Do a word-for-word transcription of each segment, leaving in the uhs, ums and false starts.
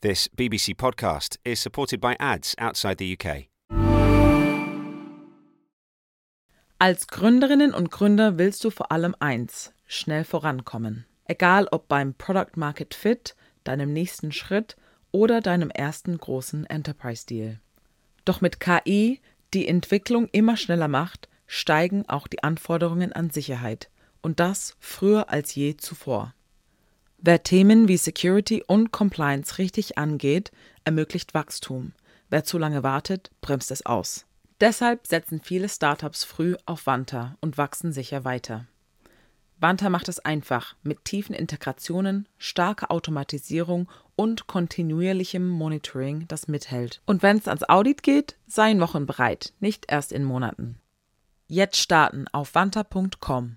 This B B C podcast is supported by ads outside the U K. Als Gründerinnen und Gründer willst du vor allem eins: schnell vorankommen. Egal ob beim Product Market Fit, deinem nächsten Schritt oder deinem ersten großen Enterprise-Deal. Doch mit K I, die Entwicklung immer schneller macht, steigen auch die Anforderungen an Sicherheit. Und das früher als je zuvor. Wer Themen wie Security und Compliance richtig angeht, ermöglicht Wachstum. Wer zu lange wartet, bremst es aus. Deshalb setzen viele Startups früh auf Vanta und wachsen sicher weiter. Vanta macht es einfach mit tiefen Integrationen, starker Automatisierung und kontinuierlichem Monitoring, das mithält. Und wenn es ans Audit geht, seien Wochen bereit, nicht erst in Monaten. Jetzt starten auf vanta punkt com.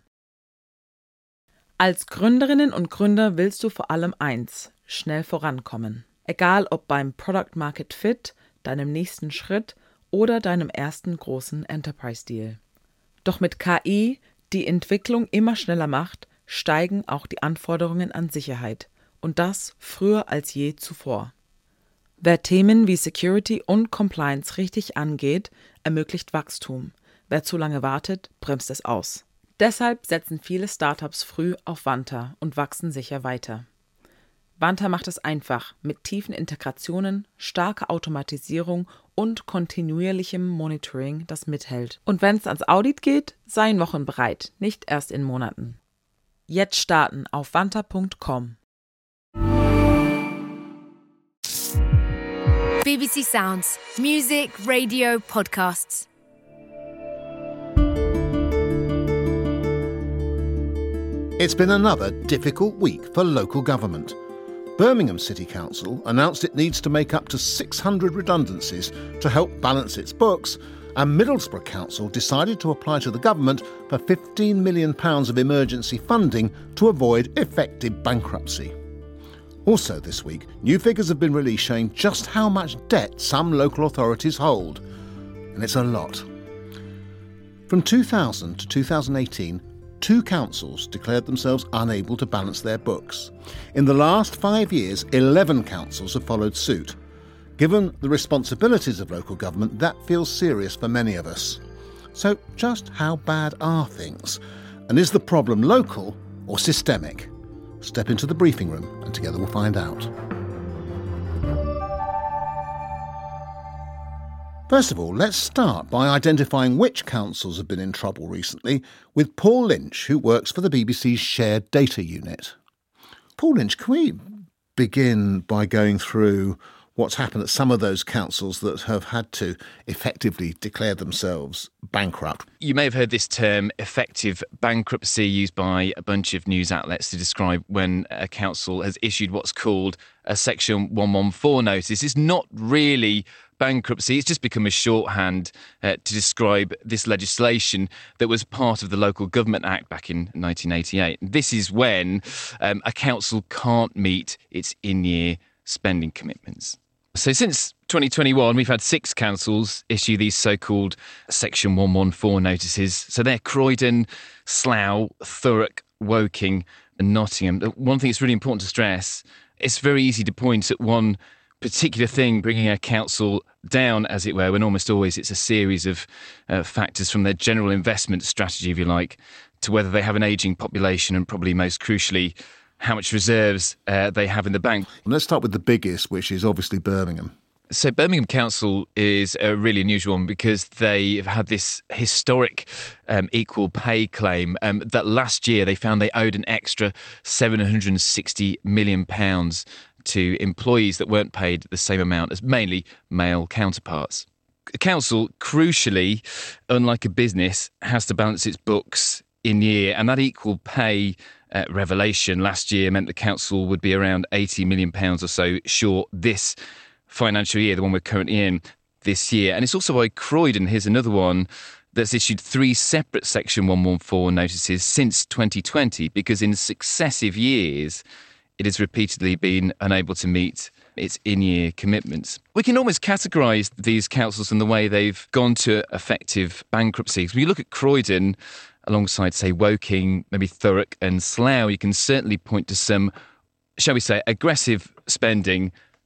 Als Gründerinnen und Gründer willst du vor allem eins: schnell vorankommen. Egal ob beim Product Market Fit, deinem nächsten Schritt oder deinem ersten großen Enterprise-Deal. Doch mit K I, die Entwicklung immer schneller macht, steigen auch die Anforderungen an Sicherheit. Und das früher als je zuvor. Wer Themen wie Security und Compliance richtig angeht, ermöglicht Wachstum. Wer zu lange wartet, bremst es aus. Deshalb setzen viele Startups früh auf Vanta und wachsen sicher weiter. Vanta macht es einfach mit tiefen Integrationen, starker Automatisierung und kontinuierlichem Monitoring, das mithält. Und wenn es ans Audit geht, seien Wochen bereit, nicht erst in Monaten. Jetzt starten auf vanta punkt com. B B C Sounds. Music, radio, podcasts. It's been another difficult week for local government. Birmingham City Council announced it needs to make up to six hundred redundancies to help balance its books, and Middlesbrough Council decided to apply to the government for fifteen million pounds of emergency funding to avoid effective bankruptcy. Also this week, new figures have been released showing just how much debt some local authorities hold. And it's a lot. From two thousand to two thousand eighteen, two councils declared themselves unable to balance their books. In the last five years, eleven councils have followed suit. Given the responsibilities of local government, that feels serious for many of us. So just how bad are things? And is the problem local or systemic? Step into the briefing room and together we'll find out. First of all, let's start by identifying which councils have been in trouble recently with Paul Lynch, who works for the B B C's Shared Data Unit. Paul Lynch, can we begin by going through what's happened at some of those councils that have had to effectively declare themselves bankrupt? You may have heard this term effective bankruptcy used by a bunch of news outlets to describe when a council has issued what's called a Section one fourteen notice. It's not really bankruptcy, it's just become a shorthand uh, to describe this legislation that was part of the Local Government Act back in nineteen eighty-eight. This is when um, a council can't meet its in-year spending commitments. So since twenty twenty-one, we've had six councils issue these so-called Section one fourteen notices. So they're Croydon, Slough, Thurrock, Woking and Nottingham. One thing that's really important to stress, it's very easy to point at one particular thing bringing a council down, as it were, when almost always it's a series of uh, factors, from their general investment strategy, if you like, to whether they have an ageing population and, probably most crucially, how much reserves uh, they have in the bank. Let's start with the biggest, which is obviously Birmingham. So Birmingham Council is a really unusual one because they've had this historic um, equal pay claim um, that last year they found they owed an extra seven hundred sixty million pounds to employees that weren't paid the same amount as mainly male counterparts. The council, crucially, unlike a business, has to balance its books in year, and that equal pay uh, revelation last year meant the council would be around eighty million pounds or so short this financial year, the one we're currently in this year. And it's also why Croydon, here's another one, that's issued three separate Section one fourteen notices since twenty twenty, because in successive years it has repeatedly been unable to meet its in-year commitments. We can almost categorise these councils in the way they've gone to effective bankruptcy. When you look at Croydon, alongside, say, Woking, maybe Thurrock and Slough, you can certainly point to some, shall we say, aggressive spending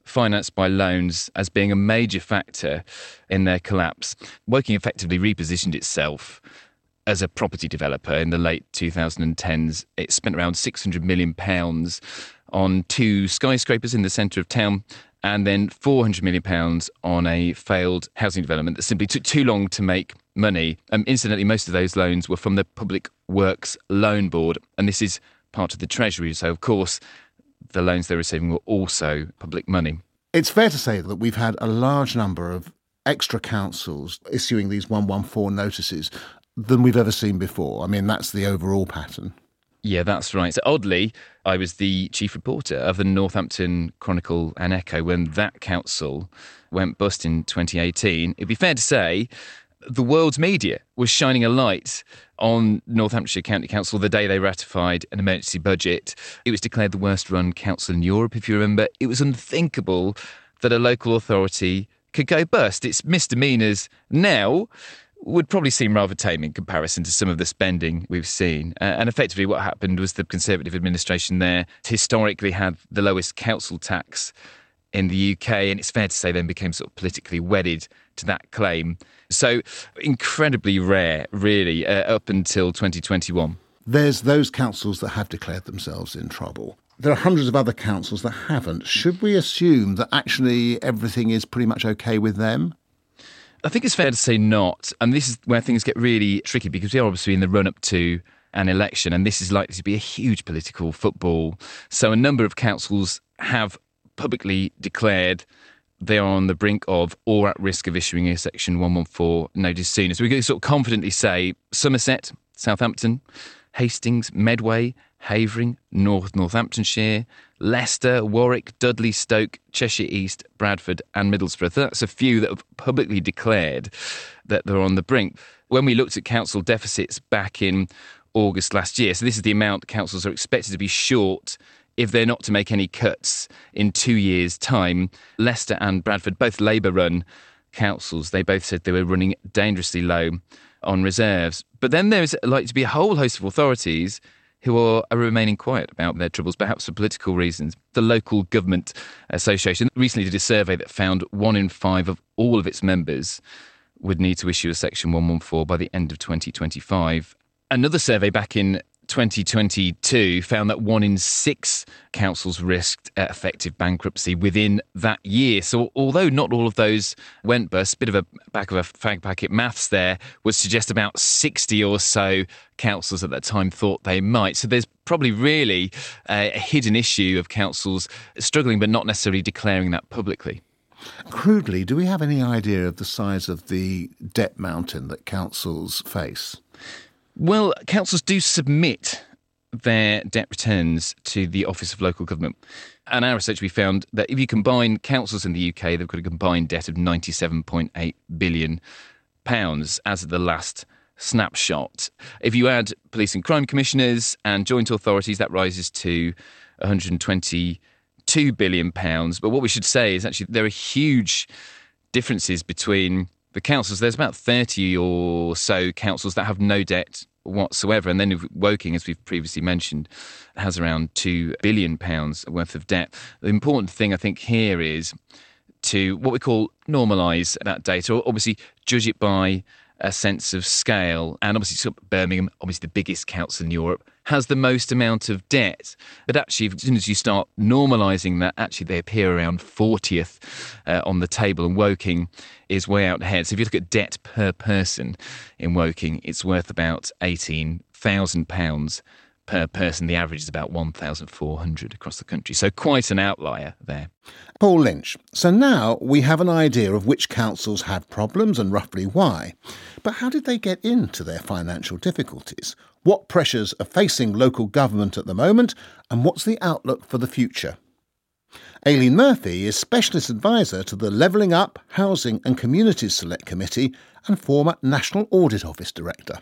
financed by loans as being a major factor in their collapse. Woking effectively repositioned itself as a property developer in the late twenty tens. It spent around six hundred million pounds on two skyscrapers in the centre of town, and then four hundred million pounds on a failed housing development that simply took too long to make money. Um, incidentally, most of those loans were from the Public Works Loan Board, and this is part of the Treasury. So, of course, the loans they're receiving were also public money. It's fair to say that we've had a large number of extra councils issuing these one one four notices than we've ever seen before. I mean, that's the overall pattern. Yeah, that's right. So oddly, I was the chief reporter of the Northampton Chronicle and Echo when that council went bust in twenty eighteen. It'd be fair to say the world's media was shining a light on Northamptonshire County Council the day they ratified an emergency budget. It was declared the worst-run council in Europe, if you remember. It was unthinkable that a local authority could go bust. Its misdemeanours now would probably seem rather tame in comparison to some of the spending we've seen. Uh, and effectively what happened was the Conservative administration there historically had the lowest council tax in the U K, and it's fair to say then became sort of politically wedded to that claim. So incredibly rare, really, uh, up until twenty twenty-one. There's those councils that have declared themselves in trouble. There are hundreds of other councils that haven't. Should we assume that actually everything is pretty much okay with them? I think it's fair to say not. And this is where things get really tricky, because we are obviously in the run-up to an election, and this is likely to be a huge political football. So a number of councils have publicly declared they are on the brink of or at risk of issuing a Section one one four notice soon. So we can sort of confidently say Somerset, Southampton, Hastings, Medway, Havering, North Northamptonshire, Leicester, Warwick, Dudley, Stoke, Cheshire East, Bradford and Middlesbrough. That's a few that have publicly declared that they're on the brink. When we looked at council deficits back in August last year, so this is the amount councils are expected to be short if they're not to make any cuts in two years' time. Leicester and Bradford, both Labour-run councils, they both said they were running dangerously low on reserves. But then there's likely to be a whole host of authorities who are, are remaining quiet about their troubles, perhaps for political reasons. The Local Government Association recently did a survey that found one in five of all of its members would need to issue a Section one one four by the end of twenty twenty-five. Another survey back in twenty twenty-two found that one in six councils risked uh, effective bankruptcy within that year. So although not all of those went bust, a bit of a back of a fag packet maths there would suggest about sixty or so councils at that time thought they might. So there's probably really uh, a hidden issue of councils struggling but not necessarily declaring that publicly. Crudely, do we have any idea of the size of the debt mountain that councils face? Well, councils do submit their debt returns to the Office of Local Government. And our research, we found that if you combine councils in the U K, they've got a combined debt of ninety-seven point eight billion pounds as of the last snapshot. If you add police and crime commissioners and joint authorities, that rises to one hundred twenty-two billion pounds. But what we should say is actually there are huge differences between the councils. There's about thirty or so councils that have no debt whatsoever. And then Woking, as we've previously mentioned, has around two billion pounds worth of debt. The important thing, I think, here is to what we call normalise that data, or obviously judge it by a sense of scale. And obviously Birmingham, obviously the biggest council in Europe, has the most amount of debt. But actually, as soon as you start normalising that, actually they appear around fortieth uh, on the table, and Woking is way out ahead. So if you look at debt per person in Woking, it's worth about eighteen thousand pounds per person. The average is about one thousand four hundred across the country. So quite an outlier there. Paul Lynch. So now we have an idea of which councils have problems and roughly why. But how did they get into their financial difficulties? What pressures are facing local government at the moment, and what's the outlook for the future? Aileen Murphy is Specialist Advisor to the Levelling Up, Housing and Communities Select Committee and former National Audit Office Director.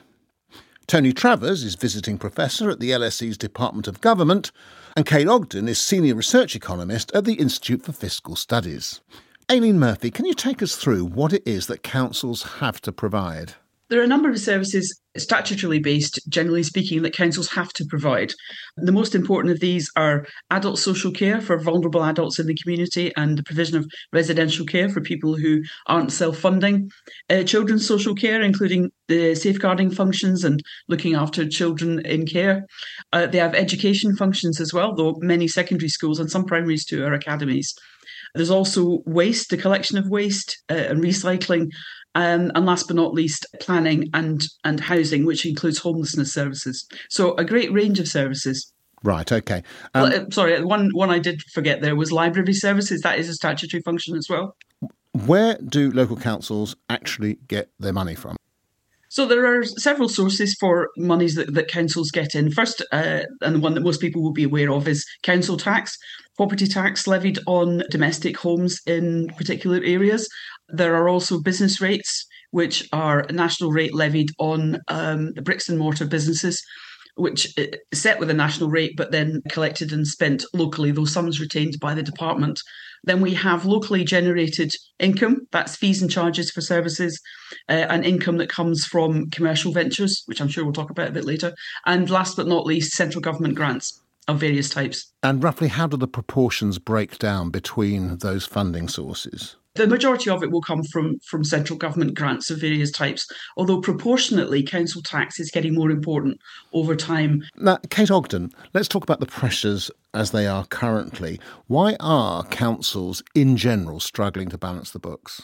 Tony Travers is Visiting Professor at the L S E's Department of Government, and Kate Ogden is Senior Research Economist at the Institute for Fiscal Studies. Aileen Murphy, can you take us through what it is that councils have to provide? There are a number of services statutorily based, generally speaking, that councils have to provide. The most important of these are adult social care for vulnerable adults in the community and the provision of residential care for people who aren't self-funding. Uh, children's social care, including the safeguarding functions and looking after children in care. Uh, they have education functions as well, though many secondary schools and some primaries too are academies. There's also waste, the collection of waste uh, and recycling. Um, and last but not least, planning and, and housing, which includes homelessness services. So a great range of services. Right, OK. Um, well, sorry, one, one I did forget there was library services. That is a statutory function as well. Where do local councils actually get their money from? So there are several sources for monies that, that councils get in. First, uh, and the one that most people will be aware of, is council tax, property tax levied on domestic homes in particular areas. There are also business rates, which are a national rate levied on um, bricks and mortar businesses, which is set with a national rate, but then collected and spent locally, those sums retained by the department. Then we have locally generated income, that's fees and charges for services, uh, and income that comes from commercial ventures, which I'm sure we'll talk about a bit later. And last but not least, central government grants of various types. And roughly how do the proportions break down between those funding sources? The majority of it will come from, from central government grants of various types, although proportionately council tax is getting more important over time. Now, Kate Ogden, let's talk about the pressures as they are currently. Why are councils in general struggling to balance the books?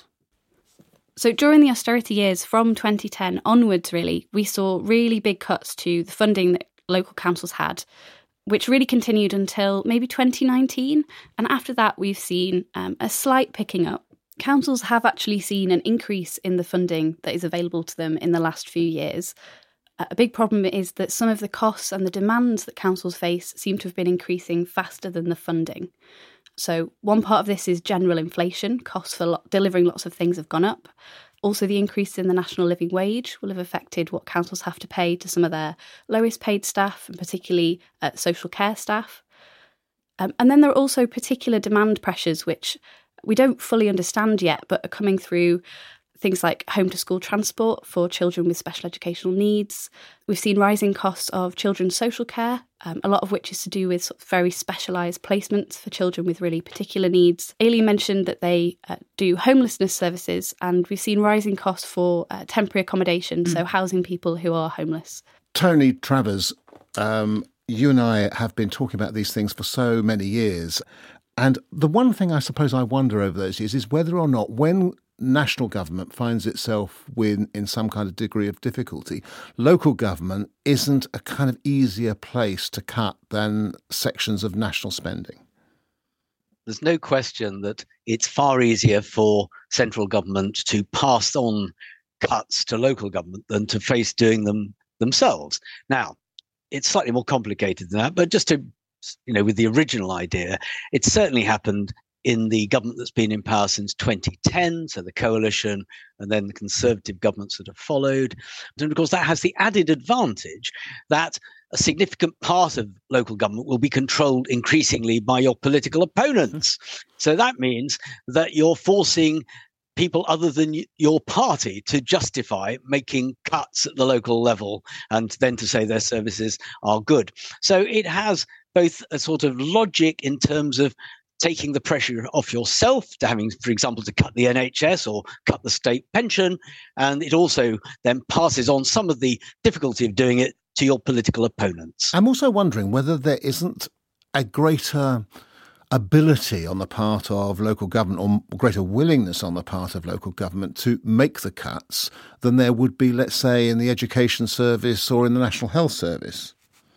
So during the austerity years from twenty ten onwards, really, we saw really big cuts to the funding that local councils had, which really continued until maybe twenty nineteen. And after that, we've seen um, a slight picking up. Councils have actually seen an increase in the funding that is available to them in the last few years. A big problem is that some of the costs and the demands that councils face seem to have been increasing faster than the funding. So one part of this is general inflation. Costs for lo- delivering lots of things have gone up. Also, the increase in the national living wage will have affected what councils have to pay to some of their lowest paid staff, and particularly uh, social care staff. Um, and then there are also particular demand pressures which we don't fully understand yet, but are coming through things like home to school transport for children with special educational needs. We've seen rising costs of children's social care, um, a lot of which is to do with sort of very specialised placements for children with really particular needs. Aileen mentioned that they uh, do homelessness services, and we've seen rising costs for uh, temporary accommodation, mm. so housing people who are homeless. Tony Travers, um, you and I have been talking about these things for so many years. And the one thing I suppose I wonder over those years is whether or not when national government finds itself with, in some kind of degree of difficulty, local government isn't a kind of easier place to cut than sections of national spending. There's no question that it's far easier for central government to pass on cuts to local government than to face doing them themselves. Now, it's slightly more complicated than that, but just to You know, with the original idea, it's certainly happened in the government that's been in power since twenty ten, so the coalition and then the Conservative governments that have followed. And of course, that has the added advantage that a significant part of local government will be controlled increasingly by your political opponents. So that means that you're forcing people other than your party to justify making cuts at the local level and then to say their services are good. So it has both a sort of logic in terms of taking the pressure off yourself to having, for example, to cut the N H S or cut the state pension. And it also then passes on some of the difficulty of doing it to your political opponents. I'm also wondering whether there isn't a greater ability on the part of local government or greater willingness on the part of local government to make the cuts than there would be, let's say, in the education service or in the National Health Service.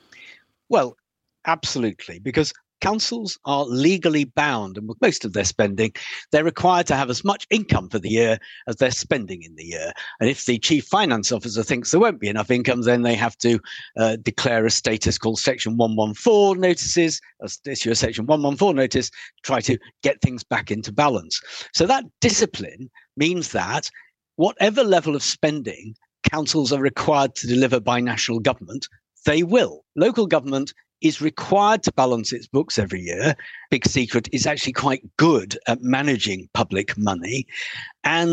Well, absolutely, because councils are legally bound, and with most of their spending, they're required to have as much income for the year as they're spending in the year. And if the chief finance officer thinks there won't be enough income, then they have to uh, declare a status called Section one fourteen notices, issue a Section one fourteen notice, try to get things back into balance. So that discipline means that whatever level of spending councils are required to deliver by national government, they will. Local government is required to balance its books every year. Big Secret is actually quite good at managing public money. And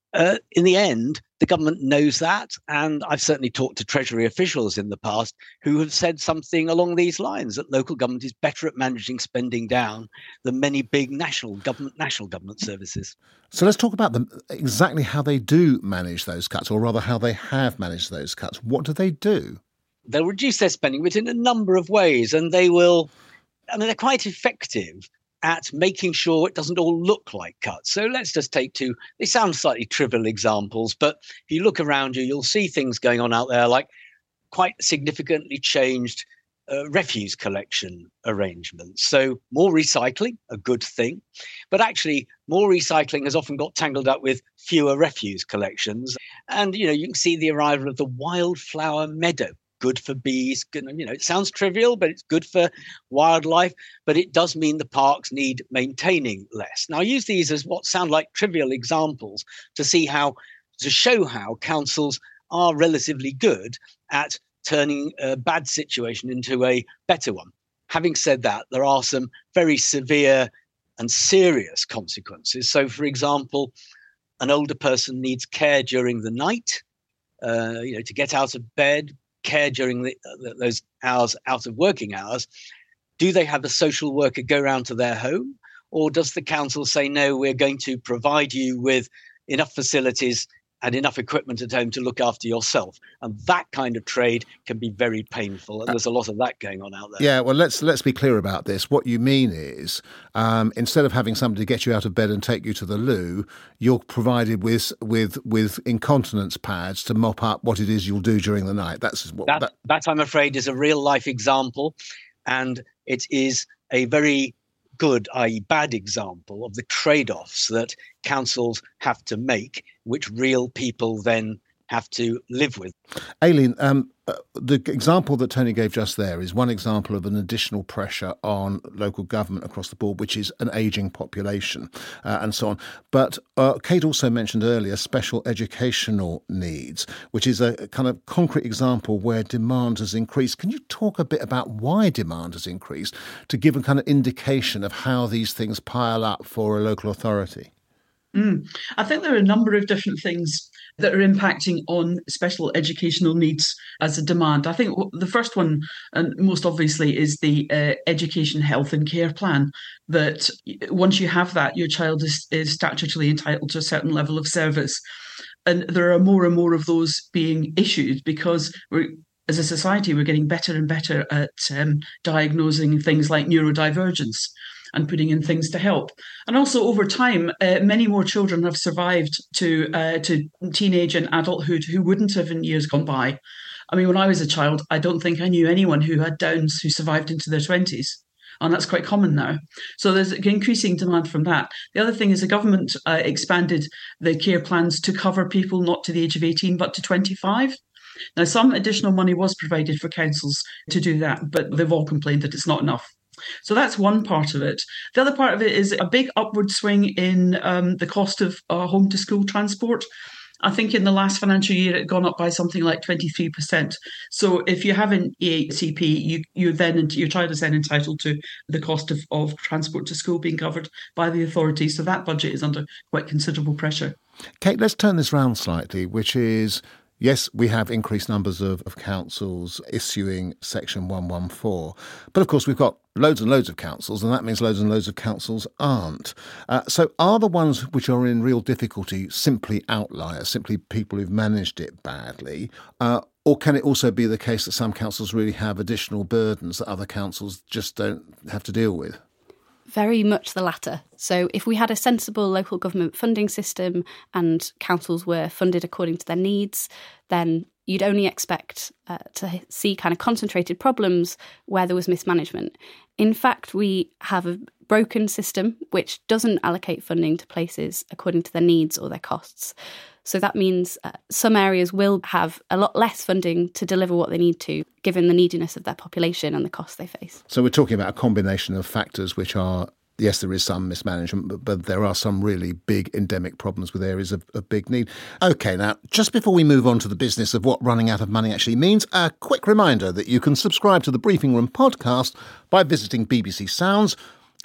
Uh, in the end, the government knows that, and I've certainly talked to Treasury officials in the past who have said something along these lines, that local government is better at managing spending down than many big national government national government services. So let's talk about them, exactly how they do manage those cuts, or rather how they have managed those cuts. What do they do? They'll reduce their spending, but in a number of ways, and they will, I mean, they're quite effective at making sure it doesn't all look like cuts. So let's just take two, they sound slightly trivial examples, but if you look around you, you'll see things going on out there like quite significantly changed uh, refuse collection arrangements. So more recycling, a good thing, but actually more recycling has often got tangled up with fewer refuse collections. And, you know, you can see the arrival of the wildflower meadow. Good for bees, good, you know, it sounds trivial, but it's good for wildlife, but it does mean the parks need maintaining less. Now, I use these as what sound like trivial examples to see how, to show how councils are relatively good at turning a bad situation into a better one. Having said that, there are some very severe and serious consequences. So, for example, an older person needs care during the night, uh, you know, to get out of bed, care during the, uh, those hours out of working hours. Do they have a social worker go round to their home, or does the council say, no, we're going to provide you with enough facilities and enough equipment at home to look after yourself? And that kind of trade can be very painful, and there's a lot of that going on out there. Yeah, well, let's let's be clear about this. What you mean is, um, instead of having somebody get you out of bed and take you to the loo, you're provided with with with incontinence pads to mop up what it is you'll do during the night. That's what that, that, that I'm afraid, is a real life example, and it is a very good, that is bad example of the trade-offs that councils have to make, which real people then have to live with. Aileen, um, uh, the example that Tony gave just there is one example of an additional pressure on local government across the board, which is an ageing population uh, and so on. But uh, Kate also mentioned earlier special educational needs, which is a kind of concrete example where demand has increased. Can you talk a bit about why demand has increased to give a kind of indication of how these things pile up for a local authority? Mm. I think there are a number of different things that are impacting on special educational needs as a demand. I think the first one, and most obviously, is the uh, education, health and care plan, that once you have that, your child is, is statutorily entitled to a certain level of service. And there are more and more of those being issued because we're, as a society, we're getting better and better at um, diagnosing things like neurodivergence and putting in things to help. And also over time, uh, many more children have survived to uh, to teenage and adulthood who wouldn't have in years gone by. I mean, when I was a child, I don't think I knew anyone who had Downs who survived into their twenties. And that's quite common now. So there's increasing demand from that. The other thing is the government uh, expanded the care plans to cover people not to the age of eighteen, but to twenty-five. Now, some additional money was provided for councils to do that, but they've all complained that it's not enough. So that's one part of it. The other part of it is a big upward swing in um, the cost of uh, home to school transport. I think in the last financial year, it had gone up by something like twenty-three percent. So if you have an E H C P, you, you then, your child is then entitled to the cost of, of transport to school being covered by the authorities. So that budget is under quite considerable pressure. Kate, let's turn this round slightly, which is, yes, we have increased numbers of, of councils issuing Section one one four. But of course, we've got loads and loads of councils, and that means loads and loads of councils aren't. Uh, so are the ones which are in real difficulty simply outliers, simply people who've managed it badly? Uh, or can it also be the case that some councils really have additional burdens that other councils just don't have to deal with? Very much the latter. So if we had a sensible local government funding system and councils were funded according to their needs, then you'd only expect uh, to see kind of concentrated problems where there was mismanagement. In fact, we have a broken system which doesn't allocate funding to places according to their needs or their costs. So that means uh, some areas will have a lot less funding to deliver what they need to, given the neediness of their population and the costs they face. So we're talking about a combination of factors which are, yes, there is some mismanagement, but, but there are some really big endemic problems with areas of, of big need. OK, now, just before we move on to the business of what running out of money actually means, a quick reminder that you can subscribe to the Briefing Room podcast by visiting B B C Sounds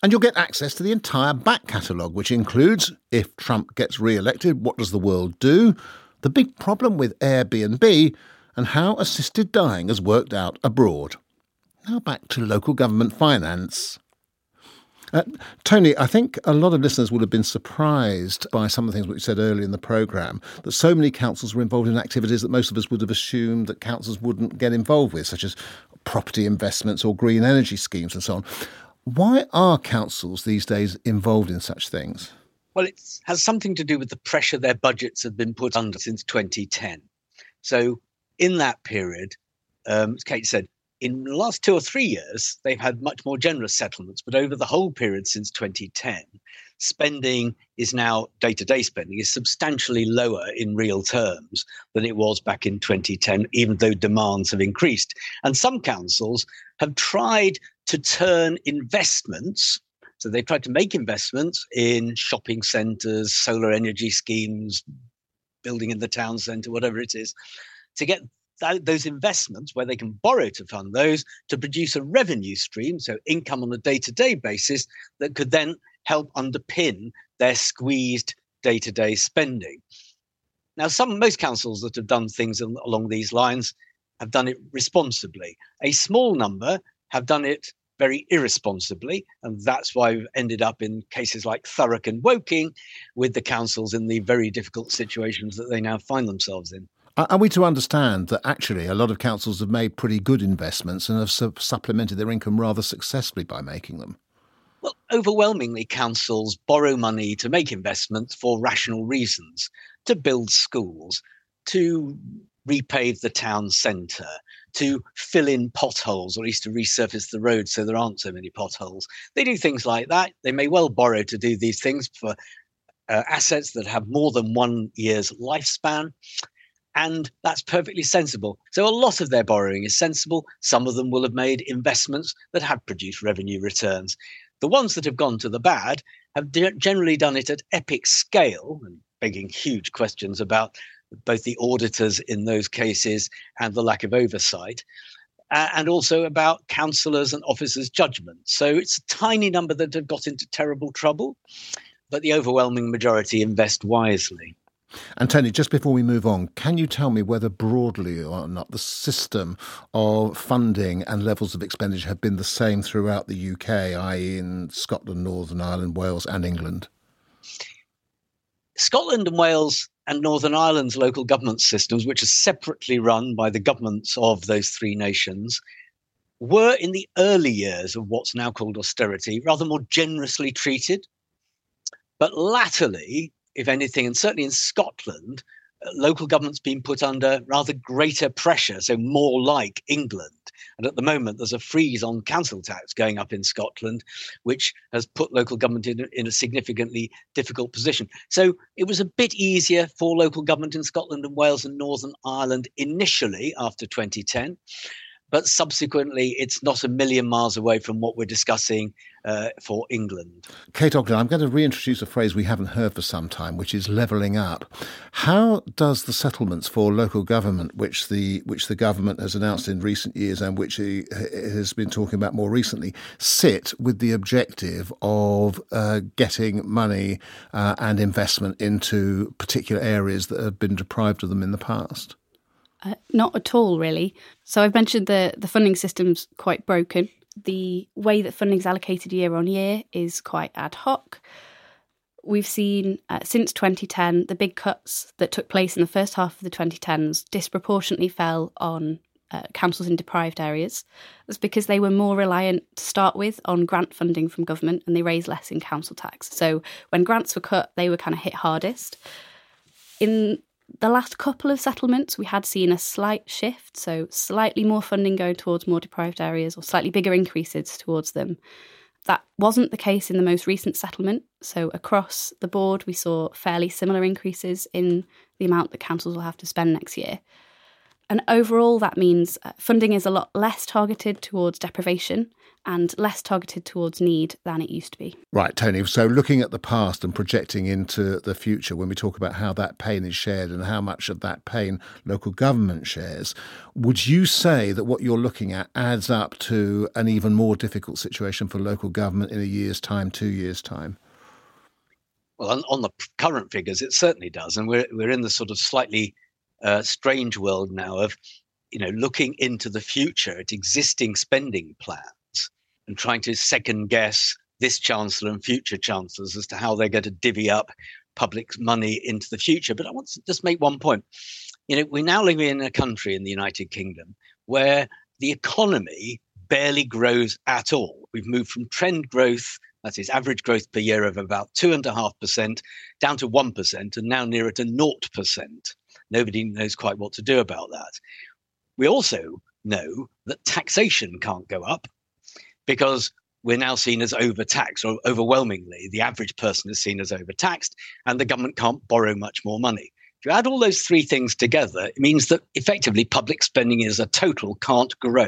And you'll get access to the entire back catalogue, which includes, if Trump gets re-elected, what does the world do? The big problem with Airbnb and how assisted dying has worked out abroad. Now back to local government finance. Uh, Tony, I think a lot of listeners would have been surprised by some of the things we said earlier in the programme, that so many councils were involved in activities that most of us would have assumed that councils wouldn't get involved with, such as property investments or green energy schemes and so on. Why are councils these days involved in such things? Well, it has something to do with the pressure their budgets have been put under since twenty ten. So in that period, um, as Kate said, in the last two or three years, they've had much more generous settlements. But over the whole period since twenty ten, spending is now, day-to-day spending, is substantially lower in real terms than it was back in twenty ten, even though demands have increased. And some councils have tried to turn investments, so they've tried to make investments in shopping centres, solar energy schemes, building in the town centre, whatever it is, to get those investments where they can borrow to fund those to produce a revenue stream, so income on a day-to-day basis that could then help underpin their squeezed day-to-day spending. Now, some most councils that have done things along these lines have done it responsibly. A small number have done it very irresponsibly, and that's why we've ended up in cases like Thurrock and Woking, with the councils in the very difficult situations that they now find themselves in. Are we to understand that actually a lot of councils have made pretty good investments and have su- supplemented their income rather successfully by making them? Well, overwhelmingly, councils borrow money to make investments for rational reasons, to build schools, to repave the town centre, to fill in potholes, or at least to resurface the road so there aren't so many potholes. They do things like that. They may well borrow to do these things for uh, assets that have more than one year's lifespan. And that's perfectly sensible. So a lot of their borrowing is sensible. Some of them will have made investments that have produced revenue returns. The ones that have gone to the bad have de- generally done it at epic scale, and begging huge questions about both the auditors in those cases and the lack of oversight, uh, and also about councillors and officers' judgment. So it's a tiny number that have got into terrible trouble, but the overwhelming majority invest wisely. And Tony, just before we move on, can you tell me whether broadly or not the system of funding and levels of expenditure have been the same throughout the U K, that is in Scotland, Northern Ireland, Wales and England? Scotland and Wales and Northern Ireland's local government systems, which are separately run by the governments of those three nations, were in the early years of what's now called austerity rather more generously treated. But latterly, if anything, and certainly in Scotland, uh, local government's been put under rather greater pressure, so more like England. And at the moment, there's a freeze on council tax going up in Scotland, which has put local government in, in a significantly difficult position. So it was a bit easier for local government in Scotland and Wales and Northern Ireland initially after twenty ten. But subsequently, it's not a million miles away from what we're discussing uh, for England. Kate Ogden, I'm going to reintroduce a phrase we haven't heard for some time, which is levelling up. How does the settlements for local government, which the which the government has announced in recent years and which it has been talking about more recently, sit with the objective of uh, getting money uh, and investment into particular areas that have been deprived of them in the past? Uh, not at all, really. So I've mentioned the, the funding system's quite broken. The way that funding's allocated year on year is quite ad hoc. We've seen, uh, since twenty ten, the big cuts that took place in the first half of the twenty tens disproportionately fell on uh, councils in deprived areas. That's because they were more reliant to start with on grant funding from government, and they raised less in council tax. So when grants were cut, they were kind of hit hardest. In the last couple of settlements, we had seen a slight shift, so slightly more funding going towards more deprived areas or slightly bigger increases towards them. That wasn't the case in the most recent settlement. So across the board, we saw fairly similar increases in the amount that councils will have to spend next year. And overall, that means funding is a lot less targeted towards deprivation and less targeted towards need than it used to be. Right, Tony. So looking at the past and projecting into the future, when we talk about how that pain is shared and how much of that pain local government shares, would you say that what you're looking at adds up to an even more difficult situation for local government in a year's time, two years' time? Well, on, on the current figures, it certainly does. And we're we're in the sort of slightly uh, strange world now of, you know, looking into the future at existing spending plans and trying to second guess this chancellor and future chancellors as to how they're going to divvy up public money into the future. But I want to just make one point. You know, we now live in a country in the United Kingdom where the economy barely grows at all. We've moved from trend growth, that is average growth per year of about two and a half percent down to one percent and now nearer to zero percent. Nobody knows quite what to do about that. We also know that taxation can't go up because we're now seen as overtaxed, or overwhelmingly the average person is seen as overtaxed, and the government can't borrow much more money. If you add all those three things together, it means that effectively public spending as a total can't grow.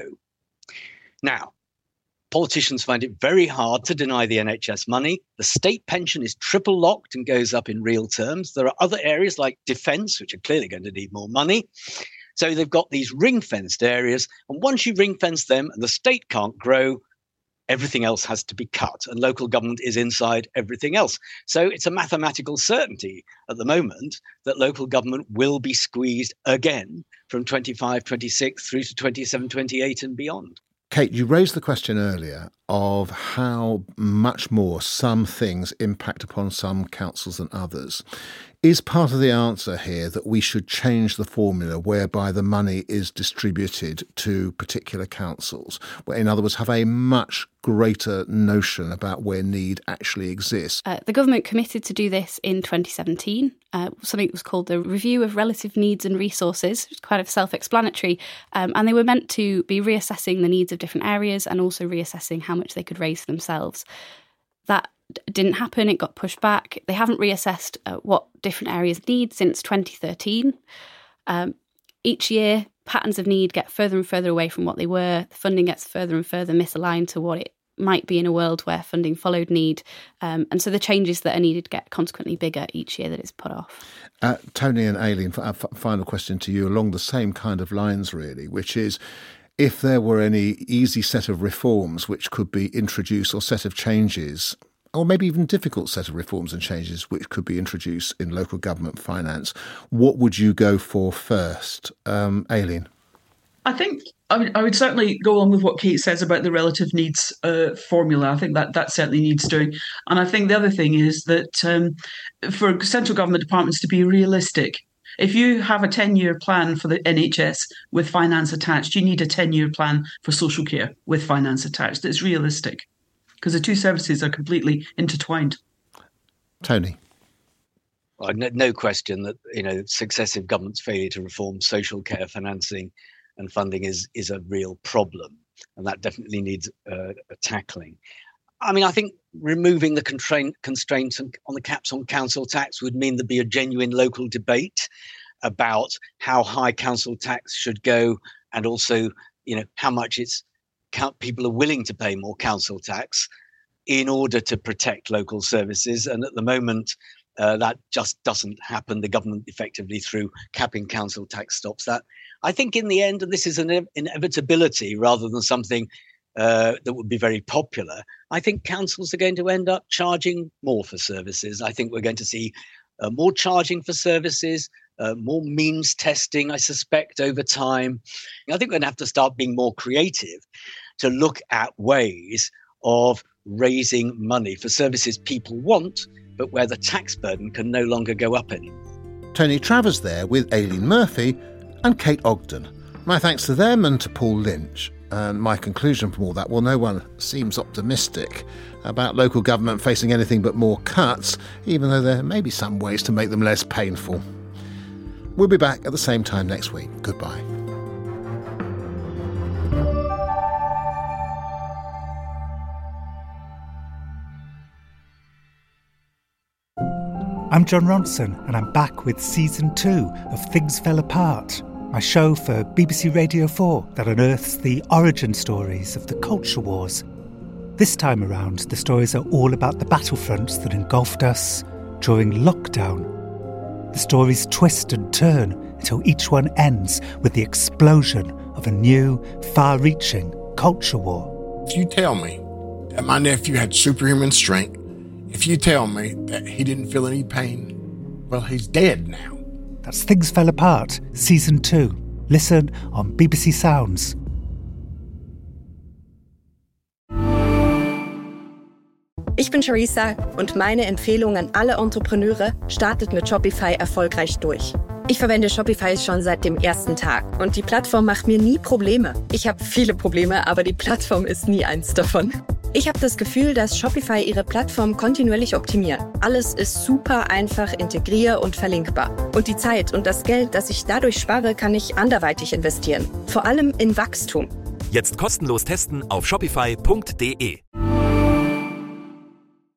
Now, politicians find it very hard to deny the N H S money. The state pension is triple locked and goes up in real terms. There are other areas like defence, which are clearly going to need more money. So they've got these ring-fenced areas. And once you ring-fence them and the state can't grow, everything else has to be cut, and local government is inside everything else. So it's a mathematical certainty at the moment that local government will be squeezed again from twenty-five, twenty-six through to twenty-seven, twenty-eight and beyond. Kate, you raised the question earlier of how much more some things impact upon some councils than others. Is part of the answer here that we should change the formula whereby the money is distributed to particular councils, where, in other words, have a much greater notion about where need actually exists? Uh, the government committed to do this in twenty seventeen, uh, something that was called the Review of Relative Needs and Resources, which is kind of self-explanatory, um, and they were meant to be reassessing the needs of different areas and also reassessing how much they could raise for themselves. That didn't happen. It got pushed back. They haven't reassessed uh, what different areas need since twenty thirteen. Um, each year, patterns of need get further and further away from what they were. The funding gets further and further misaligned to what it might be in a world where funding followed need. Um, and so the changes that are needed get consequently bigger each year that it's put off. Uh, Tony and Aileen, a f- final question to you along the same kind of lines, really, which is, if there were any easy set of reforms which could be introduced, or set of changes, or maybe even difficult set of reforms and changes which could be introduced in local government finance, what would you go for first? Um, Aileen? I think I would, I would certainly go along with what Kate says about the relative needs uh, formula. I think that that certainly needs doing. And I think the other thing is that um, for central government departments to be realistic, if you have a ten-year plan for the N H S with finance attached, you need a ten-year plan for social care with finance attached. That's realistic, because the two services are completely intertwined. Tony? Well, no, no question that, you know, successive governments' failure to reform social care financing and funding is is a real problem, and that definitely needs uh, a tackling. I mean, I think removing the constraint, constraints on, on the caps on council tax would mean there'd be a genuine local debate about how high council tax should go, and also, you know, how much it's people are willing to pay more council tax in order to protect local services. And at the moment, uh, that just doesn't happen. The government effectively, through capping council tax, stops that. I think in the end, and this is an inevitability rather than something uh, that would be very popular, I think councils are going to end up charging more for services. I think we're going to see uh, more charging for services, uh, more means testing, I suspect, over time. I think we're going to have to start being more creative to look at ways of raising money for services people want, but where the tax burden can no longer go up anymore. Tony Travers there with Aileen Murphy and Kate Ogden. My thanks to them and to Paul Lynch. And my conclusion from all that, well, no one seems optimistic about local government facing anything but more cuts, even though there may be some ways to make them less painful. We'll be back at the same time next week. Goodbye. I'm John Ronson, and I'm back with season two of Things Fell Apart. my show for B B C Radio four that unearths the origin stories of the culture wars. This time around, the stories are all about the battlefronts that engulfed us during lockdown. The stories twist and turn until each one ends with the explosion of a new, far-reaching culture war. If you tell me that my nephew had superhuman strength, if you tell me that he didn't feel any pain, well, he's dead now. That's Things Fell Apart, Season two. Listen on B B C Sounds. Ich bin Charissa und meine Empfehlung an alle Entrepreneure: startet mit Shopify erfolgreich durch. Ich verwende Shopify schon seit dem ersten Tag und die Plattform macht mir nie Probleme. Ich habe viele Probleme, aber die Plattform ist nie eins davon. Ich habe das Gefühl, dass Shopify ihre Plattform kontinuierlich optimiert. Alles ist super einfach integrier- und verlinkbar. Und die Zeit und das Geld, das ich dadurch spare, kann ich anderweitig investieren. Vor allem in Wachstum. Jetzt kostenlos testen auf shopify punkt de.